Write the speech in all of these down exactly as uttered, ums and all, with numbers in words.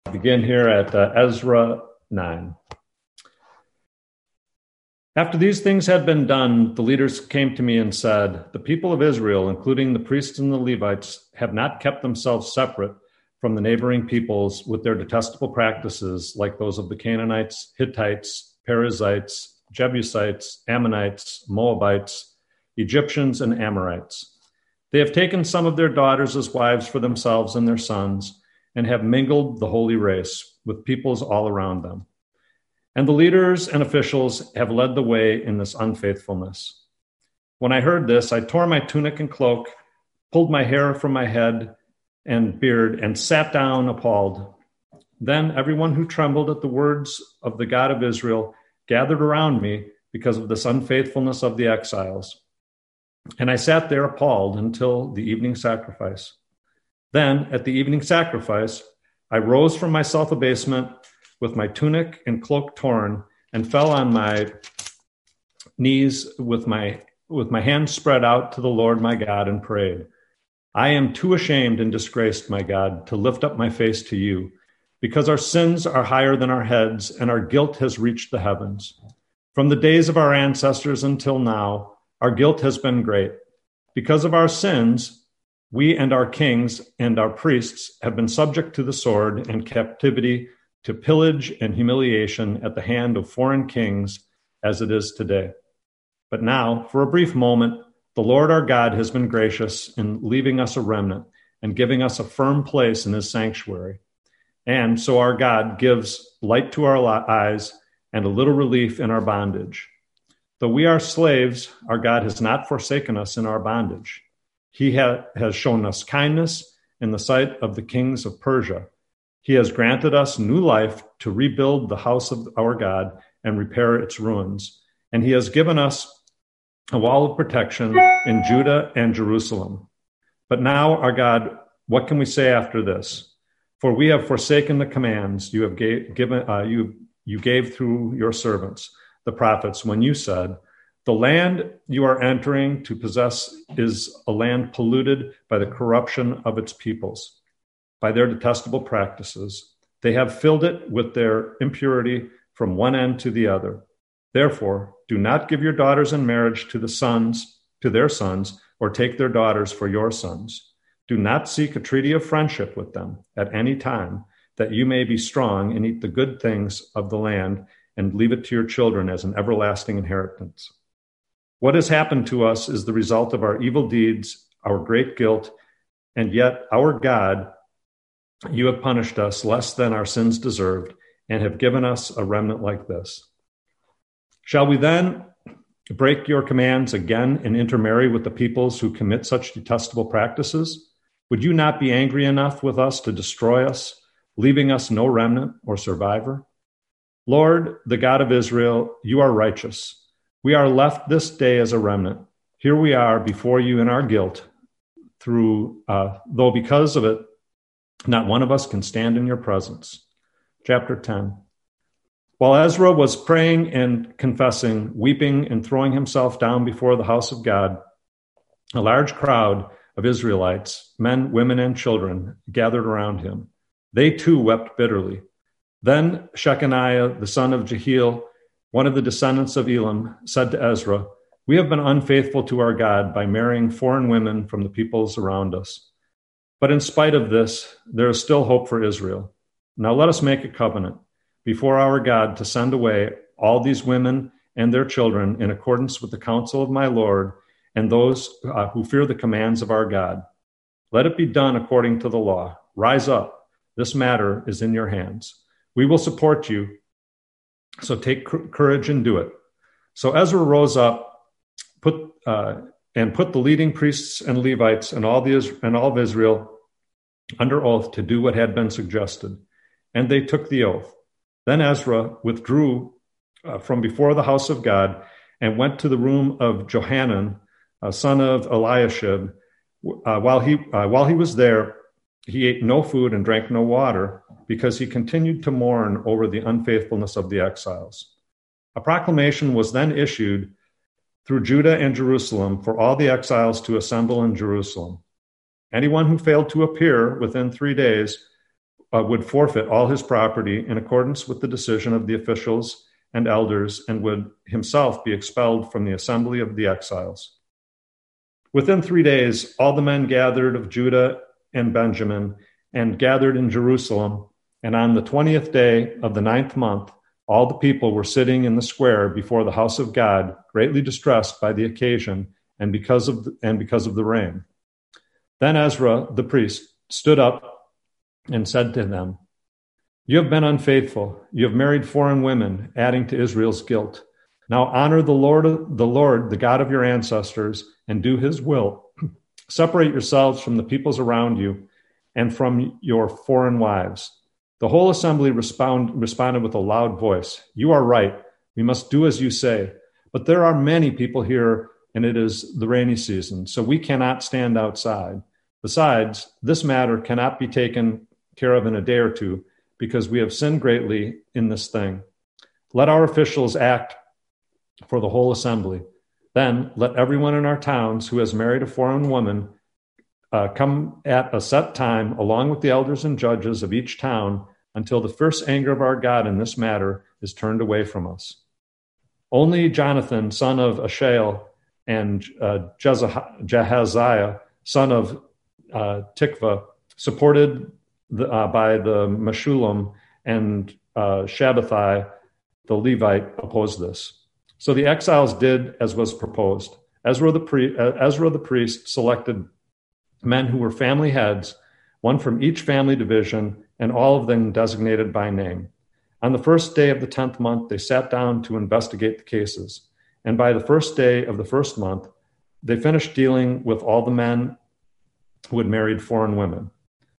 Begin here at uh, Ezra nine. After these things had been done, the leaders came to me and said, "The people of Israel, including the priests and the Levites, have not kept themselves separate from the neighboring peoples with their detestable practices like those of the Canaanites, Hittites, Perizzites, Jebusites, Ammonites, Moabites, Egyptians, and Amorites. They have taken some of their daughters as wives for themselves and their sons, and have mingled the holy race with peoples all around them. And the leaders and officials have led the way in this unfaithfulness." When I heard this, I tore my tunic and cloak, pulled my hair from my head and beard, and sat down appalled. Then everyone who trembled at the words of the God of Israel gathered around me because of this unfaithfulness of the exiles. And I sat there appalled until the evening sacrifice. Then, at the evening sacrifice, I rose from my self-abasement with my tunic and cloak torn and fell on my knees with my, with my hands spread out to the Lord my God and prayed, "I am too ashamed and disgraced, my God, to lift up my face to you, because our sins are higher than our heads and our guilt has reached the heavens. From the days of our ancestors until now, our guilt has been great. Because of our sins, we and our kings and our priests have been subject to the sword and captivity, to pillage and humiliation at the hand of foreign kings, as it is today. But now, for a brief moment, the Lord our God has been gracious in leaving us a remnant and giving us a firm place in his sanctuary. And so our God gives light to our eyes and a little relief in our bondage. Though we are slaves, our God has not forsaken us in our bondage. He ha- has shown us kindness in the sight of the kings of Persia. He has granted us new life to rebuild the house of our God and repair its ruins. And he has given us a wall of protection in Judah and Jerusalem. But now, our God, what can we say after this? For we have forsaken the commands you have gave, given uh, you you gave through your servants, the prophets, when you said, 'The land you are entering to possess is a land polluted by the corruption of its peoples, by their detestable practices. They have filled it with their impurity from one end to the other. Therefore, do not give your daughters in marriage to the sons, to their sons, or take their daughters for your sons. Do not seek a treaty of friendship with them at any time, that you may be strong and eat the good things of the land and leave it to your children as an everlasting inheritance. What has happened to us is the result of our evil deeds, our great guilt, and yet our God, you have punished us less than our sins deserved and have given us a remnant like this. Shall we then break your commands again and intermarry with the peoples who commit such detestable practices? Would you not be angry enough with us to destroy us, leaving us no remnant or survivor? Lord, the God of Israel, you are righteous. We are left this day as a remnant. Here we are before you in our guilt, through, uh, though because of it, not one of us can stand in your presence. Chapter ten. While Ezra was praying and confessing, weeping and throwing himself down before the house of God, a large crowd of Israelites, men, women, and children, gathered around him. They too wept bitterly. Then Shechaniah, the son of Jehiel, one of the descendants of Elam, said to Ezra, "We have been unfaithful to our God by marrying foreign women from the peoples around us. But in spite of this, there is still hope for Israel. Now let us make a covenant before our God to send away all these women and their children in accordance with the counsel of my Lord and those uh, who fear the commands of our God. Let it be done according to the law. Rise up. This matter is in your hands. We will support you. So take courage and do it." So Ezra rose up, put uh, and put the leading priests and Levites and all the and all of Israel under oath to do what had been suggested, and they took the oath. Then Ezra withdrew uh, from before the house of God and went to the room of Johanan, uh, son of Eliashib. Uh, while he uh, while he was there, he ate no food and drank no water, because he continued to mourn over the unfaithfulness of the exiles. A proclamation was then issued through Judah and Jerusalem for all the exiles to assemble in Jerusalem. Anyone who failed to appear within three days uh, would forfeit all his property in accordance with the decision of the officials and elders, and would himself be expelled from the assembly of the exiles. Within three days, all the men gathered of Judah and Benjamin and gathered in Jerusalem, and on the twentieth day of the ninth month, all the people were sitting in the square before the house of God, greatly distressed by the occasion and because of the, and because of the rain. Then Ezra, the priest, stood up and said to them, "You have been unfaithful. You have married foreign women, adding to Israel's guilt. Now honor the Lord, the Lord, the God of your ancestors, and do his will. Separate yourselves from the peoples around you and from your foreign wives." The whole assembly respond, responded with a loud voice, "You are right. We must do as you say. But there are many people here, and it is the rainy season, so we cannot stand outside. Besides, this matter cannot be taken care of in a day or two, because we have sinned greatly in this thing. Let our officials act for the whole assembly. Then let everyone in our towns who has married a foreign woman uh, come at a set time, along with the elders and judges of each town, until the first anger of our God in this matter is turned away from us." Only Jonathan, son of Ashael, and uh, Jahaziah, son of uh, Tikva, supported the, uh, by the Meshullam, and uh, Shabbathai, the Levite, opposed this. So the exiles did as was proposed. Ezra the, pri- uh, Ezra the priest selected men who were family heads, one from each family division, and all of them designated by name. On the first day of the tenth month, they sat down to investigate the cases. And by the first day of the first month, they finished dealing with all the men who had married foreign women.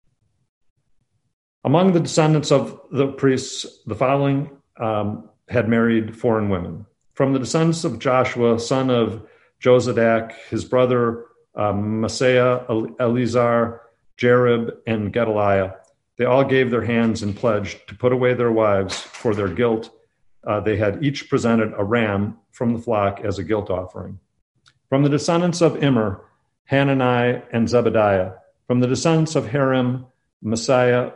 Among the descendants of the priests, the following um, had married foreign women. From the descendants of Joshua, son of Jozadak, his brother um, Maaseiah, Eleazar, Jarib, and Gedaliah, they all gave their hands and pledged to put away their wives for their guilt. Uh, they had each presented a ram from the flock as a guilt offering. From the descendants of Immer, Hanani and Zebediah. From the descendants of Harim, Messiah,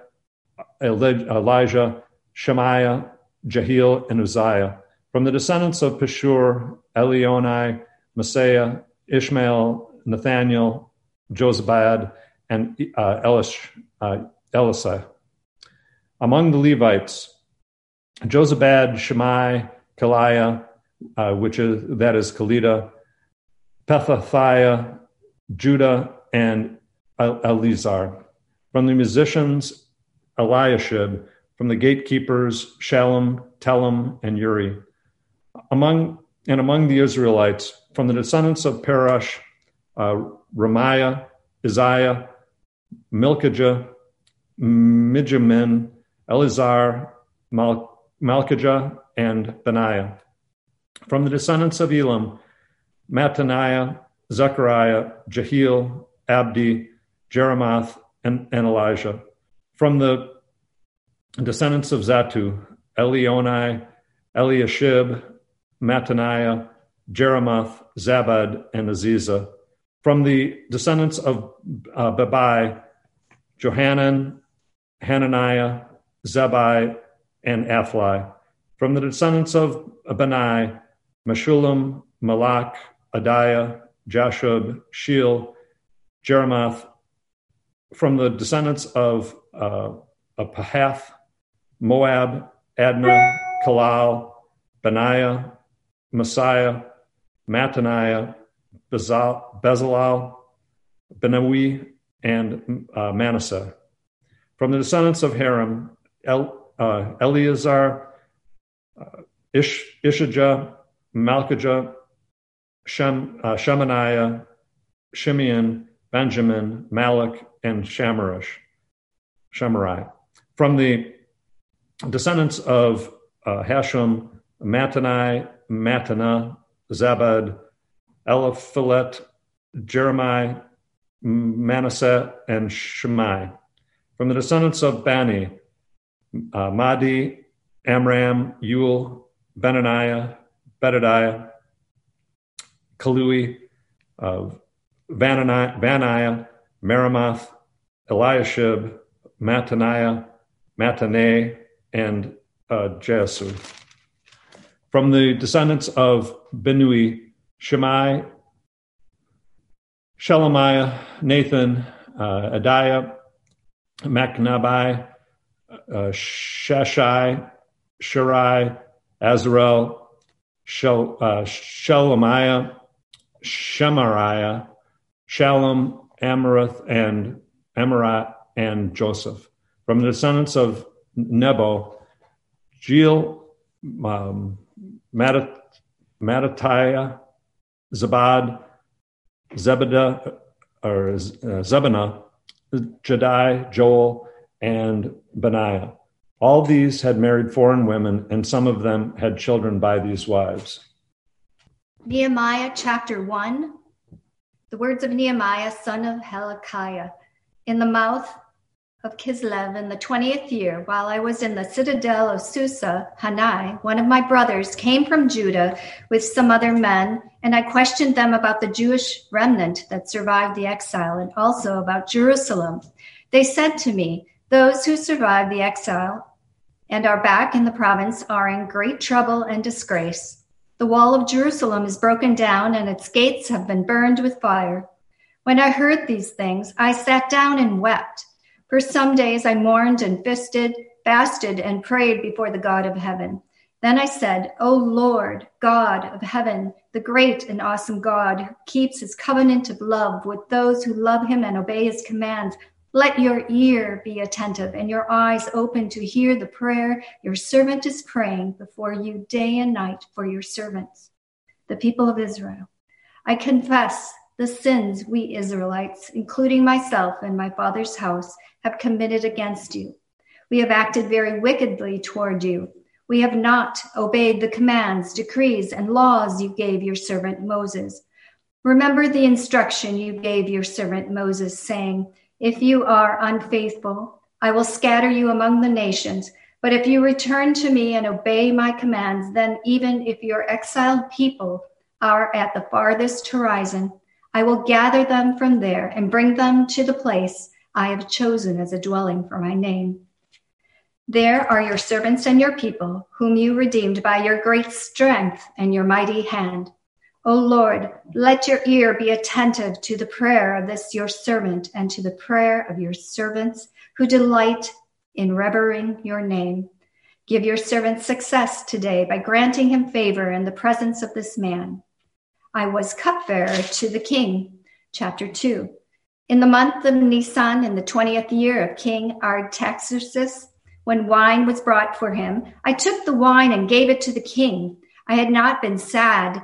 Elijah, Shemaiah, Jehiel, and Uzziah. From the descendants of Pashur, Elionai, Messiah, Ishmael, Nathaniel, Josabad, and uh, Elish, uh, Elisai. Among the Levites, Josabad, Shemai, Kaliah, uh, which is that is Kalida, Pethathiah, Judah, and Eleazar. From the musicians, Eliashib. From the gatekeepers, Shalom, Telem, and Uri. Among and among the Israelites, from the descendants of Parash, uh, Ramiah, Isaiah, Milkijah, Mijamin, Eleazar, Mal- Malkijah, and Benaiah. From the descendants of Elam, Mattaniah, Zechariah, Jehiel, Abdi, Jeremoth, and, and Elijah. From the descendants of Zatu, Elionai, Eliashib, Mattaniah, Jeremoth, Zabad, and Aziza. From the descendants of uh, Bebai, Johanan, Hananiah, Zebai, and Athli. From the descendants of Benai, Meshullam, Malak, Adiah, Jashub, Sheel, Jeremoth. From the descendants of, uh, of Pahath, Moab, Adnah, Kalal, Benaiah, Messiah, Mattaniah, Bezalel, Benawi, and uh, Manasseh. From the descendants of Harim, El, uh, Eleazar, uh, Ish, Ishijah, Malkijah, Shem, uh, Shemaniah, Shimeon, Benjamin, Malak, and Shamarish, Shamarai. From the descendants of uh, Hashem, Mattanai, Mattanah, Zabad, Eliphalet, Jeremiah, Manasseh, and Shemai. From the descendants of Bani, uh, Madi, Amram, Yul, Benaniah, Bedadiah, Kalui, uh, Vananiah, Vaniah, Merimoth, Eliashib, Mattaniah, Mataneh, and uh, Jesu. From the descendants of Binui, Shemai, Shelemiah, Nathan, uh, Adiah, Macnabai, uh, Sheshai, Shirai, Azarel, Shel, uh, Shelemiah, Shemariah, Shalom, Amarath, and Amarat, and Joseph. From the descendants of Nebo, Jeel, um, Matat, Matatiah, Zabad, Zebediah, or uh, Zebaniah, Jedi, Joel, and Benaiah. All these had married foreign women, and some of them had children by these wives. Nehemiah chapter one. The words of Nehemiah, son of Hilkiah. In the mouth of Kislev in the twentieth year, while I was in the citadel of Susa, Hanai, one of my brothers, came from Judah with some other men, and I questioned them about the Jewish remnant that survived the exile and also about Jerusalem. They said to me, "Those who survived the exile and are back in the province are in great trouble and disgrace. The wall of Jerusalem is broken down and its gates have been burned with fire." When I heard these things, I sat down and wept. For some days I mourned and fasted, fasted and prayed before the God of heaven. Then I said, "O Lord, God of heaven, the great and awesome God who keeps his covenant of love with those who love him and obey his commands, let your ear be attentive and your eyes open to hear the prayer your servant is praying before you day and night for your servants, the people of Israel. I confess the sins we Israelites, including myself and my father's house, have committed against you. We have acted very wickedly toward you. We have not obeyed the commands, decrees, and laws you gave your servant Moses. Remember the instruction you gave your servant Moses, saying, 'If you are unfaithful, I will scatter you among the nations. But if you return to me and obey my commands, then even if your exiled people are at the farthest horizon, I will gather them from there and bring them to the place I have chosen as a dwelling for my name. There are your servants and your people, whom you redeemed by your great strength and your mighty hand. O Lord, let your ear be attentive to the prayer of this your servant and to the prayer of your servants who delight in revering your name. Give your servant success today by granting him favor in the presence of this man." I was cupbearer to the king. Chapter two. In the month of Nisan, in the twentieth year of King Artaxerxes, when wine was brought for him, I took the wine and gave it to the king. I had not been sad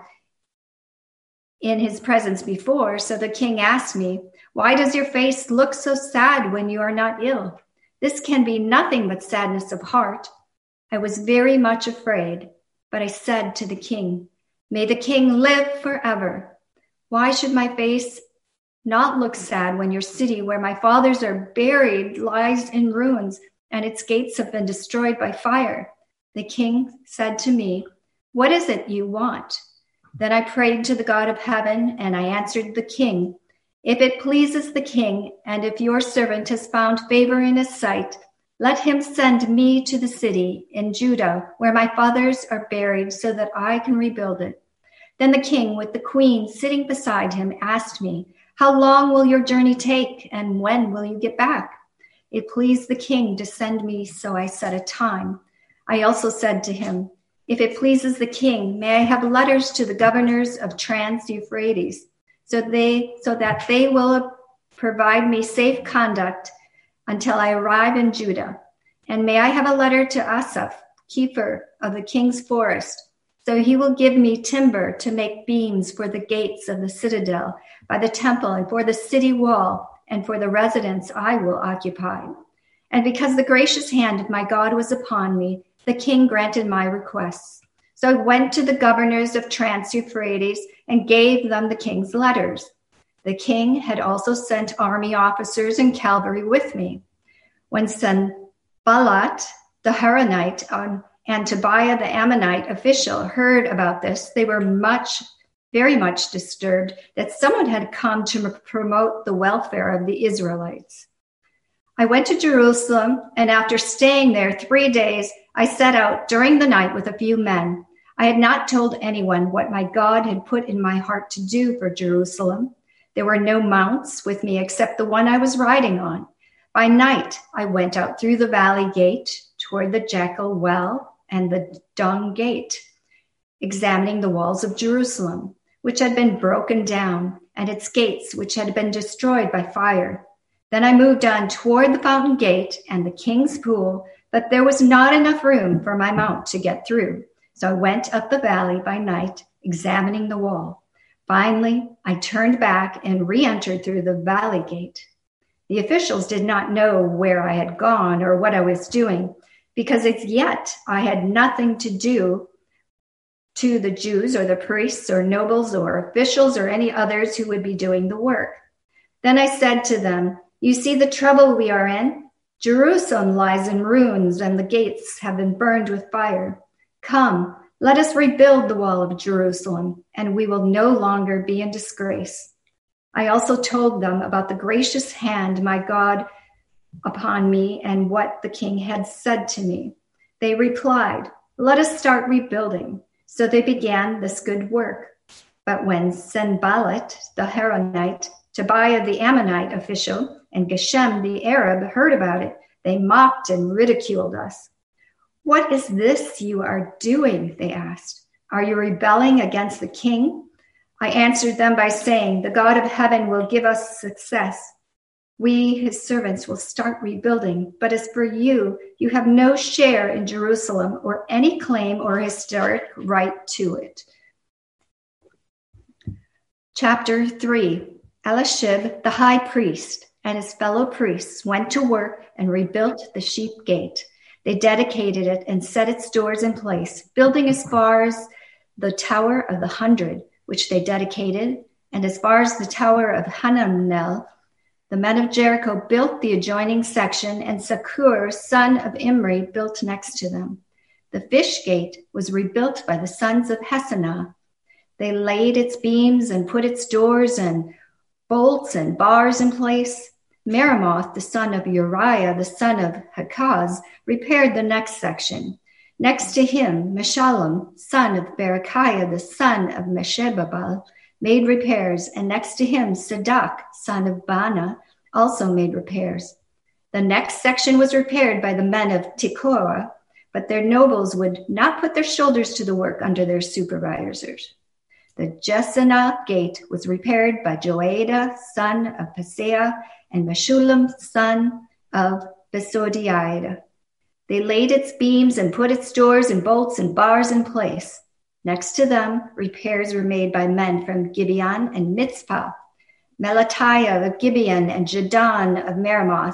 in his presence before, so the king asked me, "Why does your face look so sad when you are not ill? This can be nothing but sadness of heart." I was very much afraid, but I said to the king, "May the king live forever. Why should my face not look sad when your city where my fathers are buried lies in ruins and its gates have been destroyed by fire?" The king said to me, "What is it you want?" Then I prayed to the God of heaven, and I answered the king, "If it pleases the king, and if your servant has found favor in his sight, let him send me to the city in Judah where my fathers are buried so that I can rebuild it." Then the king, with the queen sitting beside him, asked me, "How long will your journey take, and when will you get back?" It pleased the king to send me, so I set a time. I also said to him, "If it pleases the king, may I have letters to the governors of Trans-Euphrates, so they so that they will provide me safe conduct until I arrive in Judah. And may I have a letter to Asaph, keeper of the king's forest, so he will give me timber to make beams for the gates of the citadel, by the temple, and for the city wall, and for the residence I will occupy." And because the gracious hand of my God was upon me, the king granted my requests. So I went to the governors of Trans-Euphrates and gave them the king's letters. The king had also sent army officers and cavalry with me. When Sanballat the Horonite and Tobiah the Ammonite official heard about this, they were much, very much disturbed that someone had come to promote the welfare of the Israelites. I went to Jerusalem, and after staying there three days, I set out during the night with a few men. I had not told anyone what my God had put in my heart to do for Jerusalem. There were no mounts with me except the one I was riding on. By night, I went out through the valley gate toward the Jackal Well and the Dung Gate, examining the walls of Jerusalem, which had been broken down, and its gates, which had been destroyed by fire. Then I moved on toward the Fountain Gate and the King's Pool, but there was not enough room for my mount to get through. So I went up the valley by night, examining the wall. Finally, I turned back and re-entered through the valley gate. The officials did not know where I had gone or what I was doing, because as yet I had nothing to do to the Jews or the priests or nobles or officials or any others who would be doing the work. Then I said to them, "You see the trouble we are in? Jerusalem lies in ruins and the gates have been burned with fire. Come, let us rebuild the wall of Jerusalem, and we will no longer be in disgrace." I also told them about the gracious hand my God upon me and what the king had said to me. They replied, "Let us start rebuilding." So they began this good work. But when Sanballat the Horonite, Tobiah the Ammonite official, and Geshem the Arab heard about it, they mocked and ridiculed us. "What is this you are doing?" they asked. "Are you rebelling against the king?" I answered them by saying, "The God of heaven will give us success. We, his servants, will start rebuilding. But as for you, you have no share in Jerusalem or any claim or historic right to it." Chapter three. Elishib, the high priest, and his fellow priests went to work and rebuilt the sheep gate. They dedicated it and set its doors in place, building as far as the Tower of the Hundred, which they dedicated, and as far as the Tower of Hananel. The men of Jericho built the adjoining section, and Sakur, son of Imri, built next to them. The fish gate was rebuilt by the sons of Hesenah. They laid its beams and put its doors and bolts and bars in place. Meremoth, the son of Uriah, the son of Hakaz, repaired the next section. Next to him, Meshullam, son of Berechiah, the son of Meshebabal, made repairs, and next to him, Sadak, son of Bana, also made repairs. The next section was repaired by the men of Tekoa, but their nobles would not put their shoulders to the work under their supervisors. The Jeshanah gate was repaired by Joiada, son of Paseah, and Meshullam, son of Besodiada. They laid its beams and put its doors and bolts and bars in place. Next to them, repairs were made by men from Gibeon and Mitzpah, Melatiah of Gibeon and Jadon of Meremoth,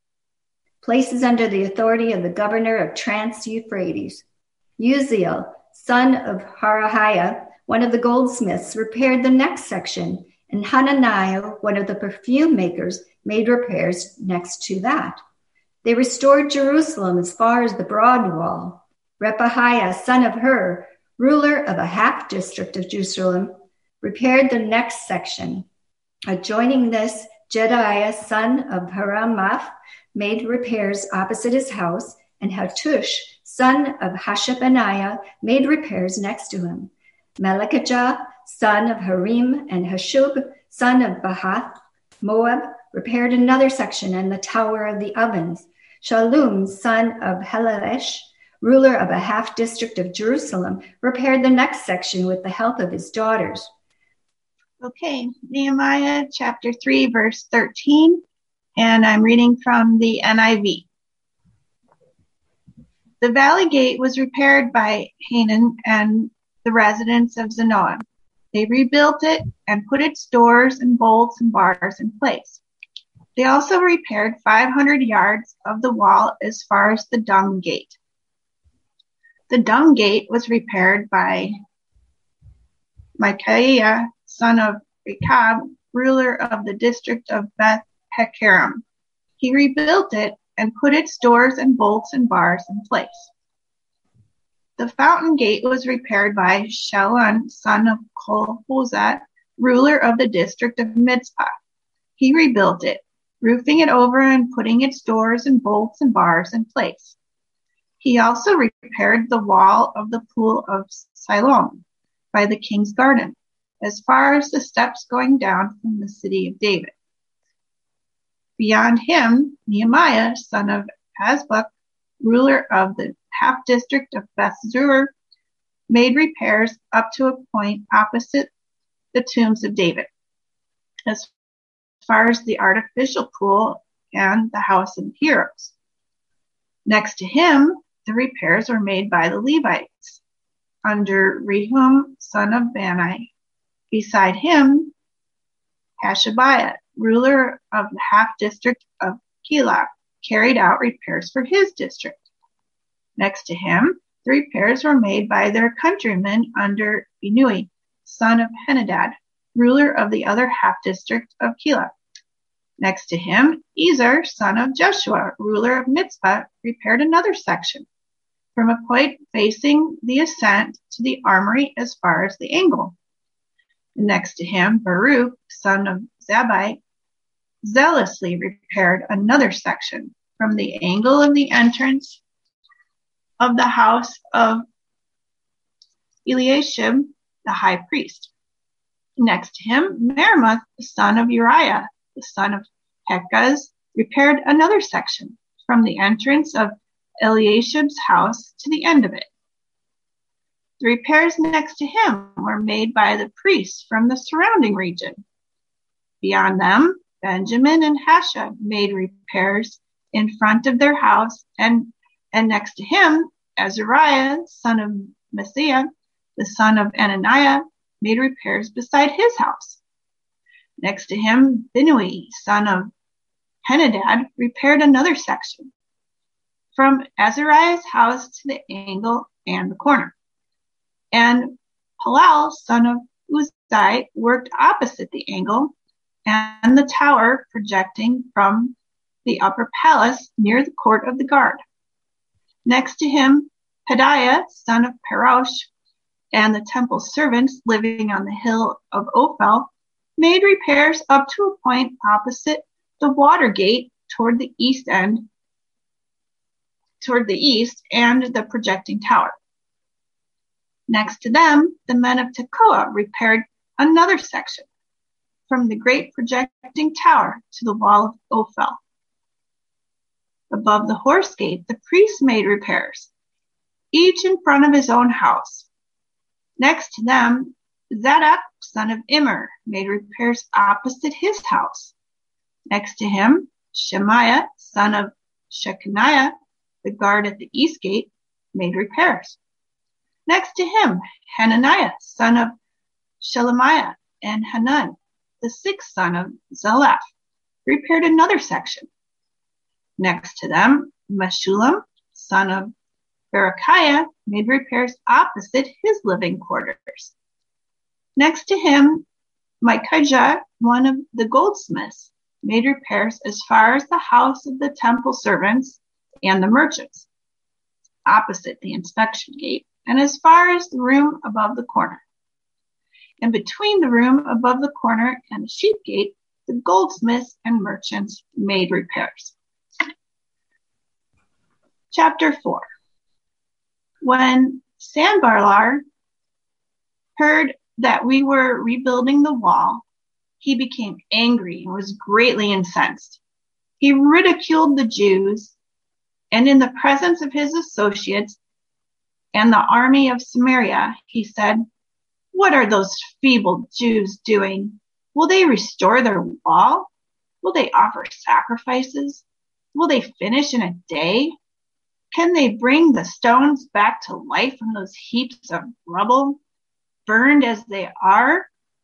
places under the authority of the governor of Trans-Euphrates. Uziel, son of Harahiah, one of the goldsmiths, repaired the next section, and Hananiah, one of the perfume makers, made repairs next to that. They restored Jerusalem as far as the broad wall. Repahiah, son of Hur, ruler of a half district of Jerusalem, repaired the next section. Adjoining this, Jedaiah, son of Haramaph, made repairs opposite his house, and Hattush, son of Hashabaniah, made repairs next to him. Melechijah, son of Harim, and Hashub, son of Bahath, Moab, repaired another section and the Tower of the Ovens. Shallum, son of Helelesh, ruler of a half district of Jerusalem, repaired the next section with the help of his daughters. Okay, Nehemiah chapter three, verse thirteen, and I'm reading from the N I V. The valley gate was repaired by Hanan and the residents of Zanoah. They rebuilt it and put its doors and bolts and bars in place. They also repaired five hundred yards of the wall as far as the Dung Gate. The Dung Gate was repaired by Micaiah, son of Rechab, ruler of the district of Beth Hekerem. He rebuilt it and put its doors and bolts and bars in place. The Fountain Gate was repaired by Shallun, son of Kolhozat, ruler of the district of Mitzpah. He rebuilt it roofing it over and putting its doors and bolts and bars in place. He also repaired the wall of the pool of Siloam by the king's garden, as far as the steps going down from the city of David. Beyond him, Nehemiah, son of Azbuk, ruler of the half-district of Bethzur, made repairs up to a point opposite the tombs of David, as far as the artificial pool and the house of heroes. Next to him, the repairs were made by the Levites, under Rehum, son of Bani. Beside him, Hashabiah, ruler of the half-district of Keilah, carried out repairs for his district. Next to him, the repairs were made by their countrymen under Binui, son of Henadad, ruler of the other half-district of Keilah. Next to him, Ezer, son of Joshua, ruler of Mitzpah, repaired another section, from a point facing the ascent to the armory as far as the angle. Next to him, Baruch, son of Zabbai, zealously repaired another section, from the angle of the entrance of the house of Eliashib, the high priest. Next to him, Meremoth, the son of Uriah, the son of Hekaz, repaired another section, from the entrance of Eliashib's house to the end of it. The repairs next to him were made by the priests from the surrounding region. Beyond them, Benjamin and Hasha made repairs in front of their house, and, and next to him, Azariah, son of Messiah, the son of Ananiah, made repairs beside his house. Next to him, Binui, son of Henadad, repaired another section, from Azariah's house to the angle and the corner. And Palal, son of Uzai, worked opposite the angle and the tower projecting from the upper palace near the court of the guard. Next to him, Pedaiah, son of Parosh, and the temple servants living on the hill of Ophel made repairs up to a point opposite the water gate toward the east end, toward the east and the projecting tower. Next to them, the men of Tekoa repaired another section, from the great projecting tower to the wall of Ophel. Above the horse gate, the priests made repairs, each in front of his own house. Next to them, Zadok, son of Immer, made repairs opposite his house. Next to him, Shemaiah, son of Shechaniah, the guard at the east gate, made repairs. Next to him, Hananiah, son of Shelemiah, and Hanan, the sixth son of Zalaph, repaired another section. Next to them, Meshullam, son of Berechiah, made repairs opposite his living quarters. Next to him, Micaiah, one of the goldsmiths, made repairs as far as the house of the temple servants and the merchants, opposite the inspection gate, and as far as the room above the corner. And between the room above the corner and the sheep gate, the goldsmiths and merchants made repairs. Chapter four. When Sanballat heard that we were rebuilding the wall, he became angry and was greatly incensed. He ridiculed the Jews, and in the presence of his associates and the army of Samaria, he said, "What are those feeble Jews doing? Will they restore their wall? Will they offer sacrifices? Will they finish in a day? Can they bring the stones back to life from those heaps of rubble, burned as they are?"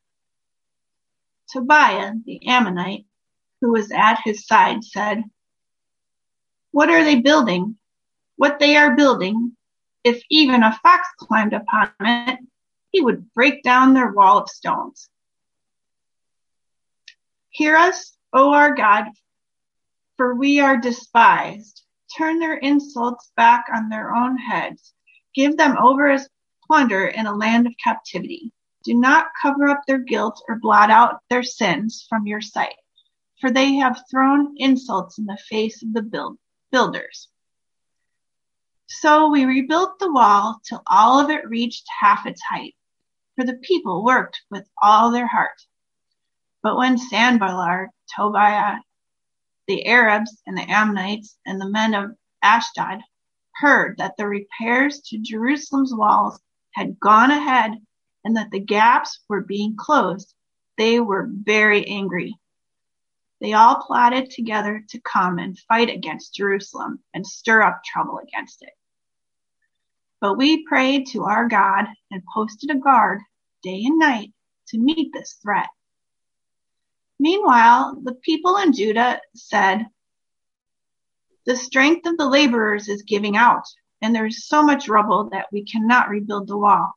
Tobiah, the Ammonite, who was at his side, said, "What are they building? What they are building, if even a fox climbed upon it, he would break down their wall of stones. Hear us, O our God, for we are despised. Turn their insults back on their own heads. Give them over as plunder in a land of captivity. Do not cover up their guilt or blot out their sins from your sight. for they have thrown insults in the face of the build, builders. So we rebuilt the wall till all of it reached half its height, for the people worked with all their heart. But when Sanballat, Tobiah, the Arabs and the Ammonites and the men of Ashdod heard that the repairs to Jerusalem's walls had gone ahead and that the gaps were being closed, they were very angry. They all plotted together to come and fight against Jerusalem and stir up trouble against it. But we prayed to our God and posted a guard day and night to meet this threat. Meanwhile, the people in Judah said, "The strength of the laborers is giving out, and there is so much rubble that we cannot rebuild the wall."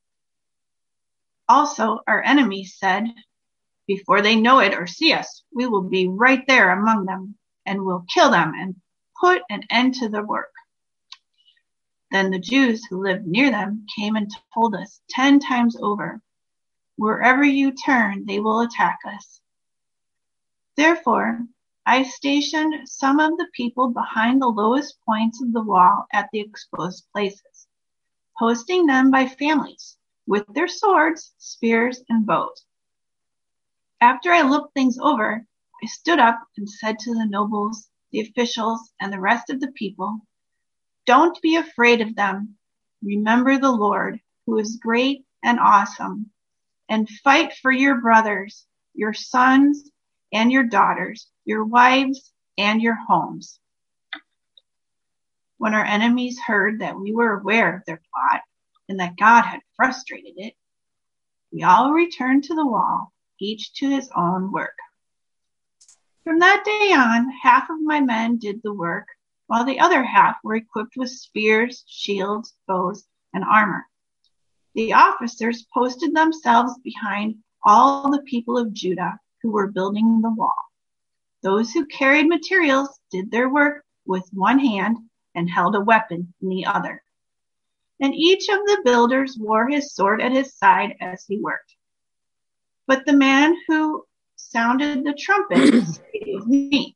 Also, our enemies said, "Before they know it or see us, we will be right there among them, and will kill them and put an end to the work." Then the Jews who lived near them came and told us ten times over, "Wherever you turn, they will attack us." Therefore, I stationed some of the people behind the lowest points of the wall at the exposed places, posting them by families, with their swords, spears, and bows. After I looked things over, I stood up and said to the nobles, the officials, and the rest of the people, "Don't be afraid of them. Remember the Lord, who is great and awesome, and fight for your brothers, your sons, and your daughters, your wives, and your homes." When our enemies heard that we were aware of their plot and that God had frustrated it, we all returned to the wall, each to his own work. From that day on, half of my men did the work, while the other half were equipped with spears, shields, bows, and armor. The officers posted themselves behind all the people of Judah who were building the wall. Those who carried materials did their work with one hand and held a weapon in the other. And each of the builders wore his sword at his side as he worked. But the man who sounded the trumpet stayed with me.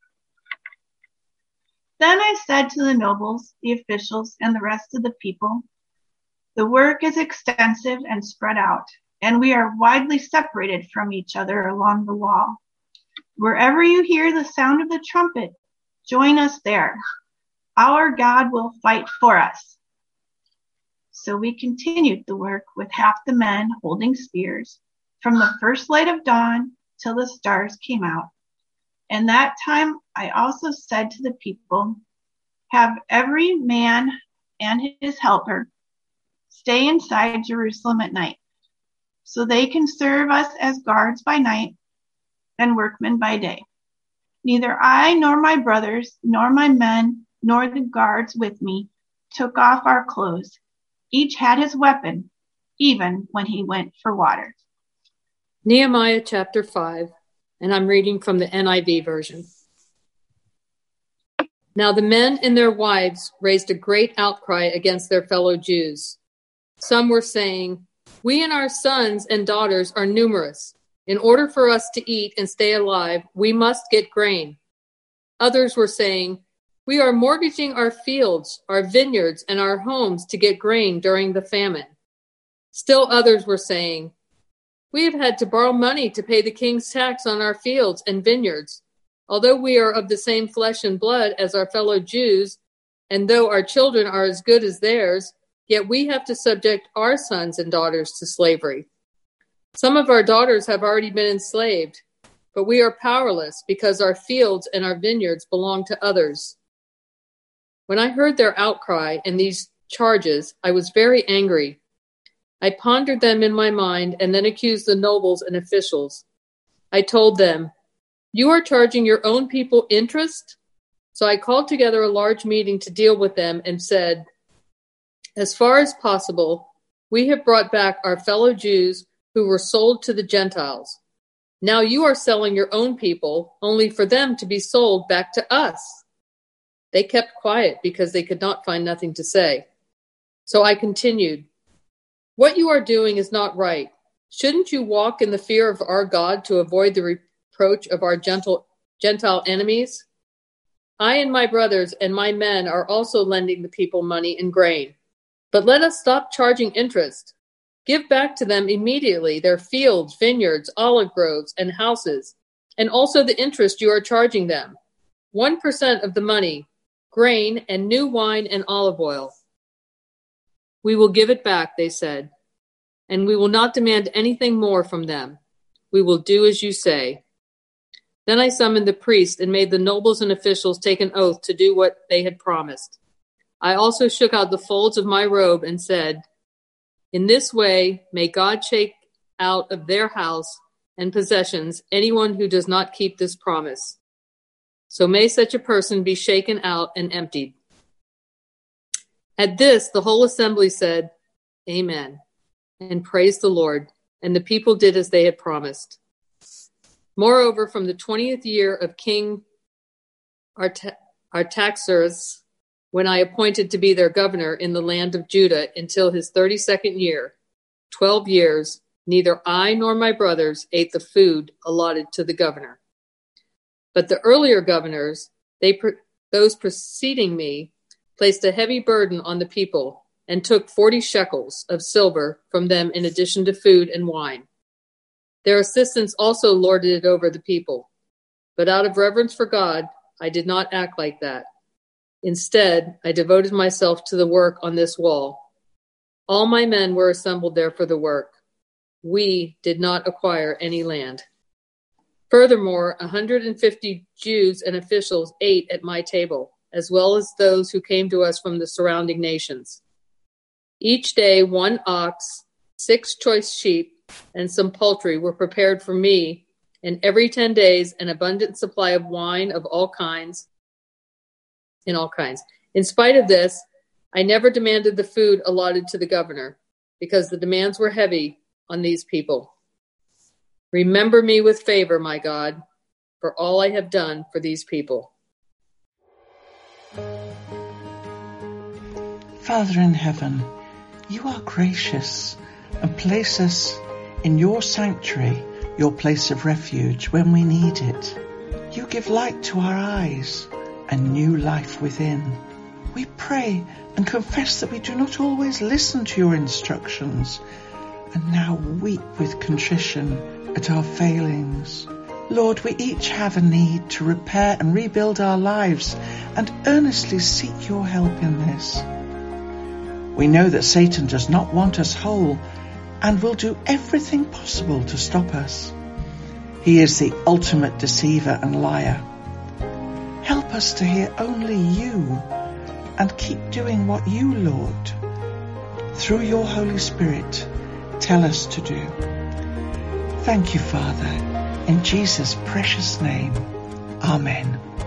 Then I said to the nobles, the officials, and the rest of the people, "The work is extensive and spread out, and we are widely separated from each other along the wall. Wherever you hear the sound of the trumpet, join us there. Our God will fight for us." So we continued the work with half the men holding spears from the first light of dawn till the stars came out. And that time I also said to the people, "Have every man and his helper stay inside Jerusalem at night, so they can serve us as guards by night and workmen by day. Neither I nor my brothers, nor my men, nor the guards with me took off our clothes. Each had his weapon, even when he went for water." Nehemiah chapter five, and I'm reading from the N I V version. Now the men and their wives raised a great outcry against their fellow Jews. Some were saying, "We and our sons and daughters are numerous. In order for us to eat and stay alive, we must get grain." Others were saying, "We are mortgaging our fields, our vineyards, and our homes to get grain during the famine." Still others were saying, "We have had to borrow money to pay the king's tax on our fields and vineyards. Although we are of the same flesh and blood as our fellow Jews, and though our children are as good as theirs, yet we have to subject our sons and daughters to slavery. Some of our daughters have already been enslaved, but we are powerless because our fields and our vineyards belong to others." When I heard their outcry and these charges, I was very angry. I pondered them in my mind and then accused the nobles and officials. I told them, "You are charging your own people interest?" So I called together a large meeting to deal with them and said, "As far as possible, we have brought back our fellow Jews who were sold to the Gentiles. Now you are selling your own people only for them to be sold back to us." They kept quiet because they could not find nothing to say. So I continued, "What you are doing is not right. Shouldn't you walk in the fear of our God to avoid the reproach of our gentle Gentile enemies? I and my brothers and my men are also lending the people money and grain. But let us stop charging interest. Give back to them immediately their fields, vineyards, olive groves, and houses, and also the interest you are charging them. One percent of the money, grain, and new wine and olive oil. We will give it back, they said, and we will not demand anything more from them. We will do as you say. Then I summoned the priests and made the nobles and officials take an oath to do what they had promised. I also shook out the folds of my robe and said, in this way, may God shake out of their house and possessions anyone who does not keep this promise. So may such a person be shaken out and emptied. At this, the whole assembly said, Amen, and praised the Lord, and the people did as they had promised. Moreover, from the twentieth year of King Artaxerxes, when I appointed to be their governor in the land of Judah until his thirty-second year, twelve years, neither I nor my brothers ate the food allotted to the governor. But the earlier governors, they those preceding me, placed a heavy burden on the people and took forty shekels of silver from them in addition to food and wine. Their assistants also lorded it over the people. But out of reverence for God, I did not act like that. Instead, I devoted myself to the work on this wall. All my men were assembled there for the work. We did not acquire any land. Furthermore, one hundred fifty Jews and officials ate at my table, as well as those who came to us from the surrounding nations. Each day, one ox, six choice sheep, and some poultry were prepared for me, and every ten days an abundant supply of wine of all kinds, in all kinds. In spite of this, I never demanded the food allotted to the governor, because the demands were heavy on these people. Remember me with favor, my God, for all I have done for these people. Father in heaven, you are gracious and place us in your sanctuary, your place of refuge when we need it. You give light to our eyes and new life within. We pray and confess that we do not always listen to your instructions and now weep with contrition at our failings. Lord, we each have a need to repair and rebuild our lives and earnestly seek your help in this. We know that Satan does not want us whole and will do everything possible to stop us. He is the ultimate deceiver and liar. Help us to hear only you and keep doing what you, Lord, through your Holy Spirit, tell us to do. Thank you, Father, in Jesus' precious name. Amen.